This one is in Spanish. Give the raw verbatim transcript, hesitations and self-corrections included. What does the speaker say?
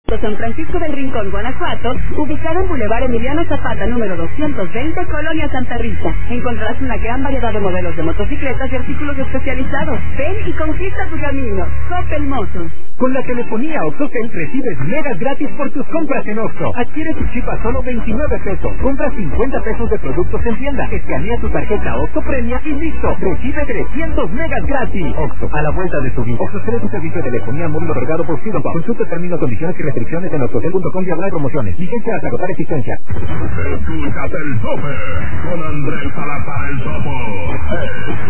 San Francisco del Rincón, Guanajuato, ubicado en Boulevard Emiliano Zapata, número doscientos veinte, Colonia Santa Rita. Encontrarás una gran variedad de modelos de motocicletas y artículos especializados. Ven y conquista tu camino. Coppel Motors. Con la telefonía OXXOTEL recibes megas gratis por tus compras en Oxxo. Adquiere tu chip a solo veintinueve pesos. Compra cincuenta pesos de productos en tienda. Escanea tu tarjeta OXXO Premia y listo. Recibe trescientos megas gratis. Oxxo, a la vuelta de tu vida. OXXO es tu servicio de telefonía móvil otorgado por Freedom. Consulta términos, condiciones y restricciones en oxxotel punto com diagonal promociones. Licencia hasta agotar existencia. Escuchas el tope con Andrés Salazar el Topo.